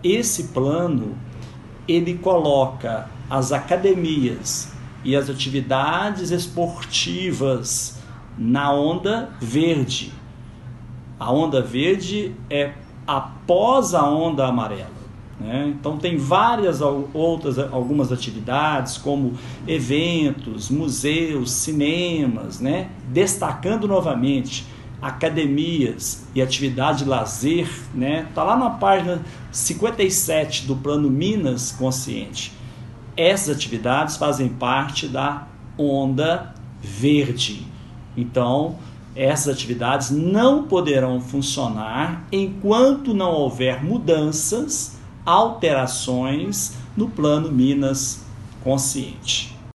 esse plano, ele coloca as academias e as atividades esportivas na onda verde. A onda verde é após a onda amarela, né? Então tem várias algumas atividades, como eventos, museus, cinemas, né? Destacando novamente academias e atividade de lazer, né? Tá lá na página 57 do Plano Minas Consciente. Essas atividades fazem parte da onda verde. Então, essas atividades não poderão funcionar enquanto não houver mudanças, alterações no Plano Minas Consciente.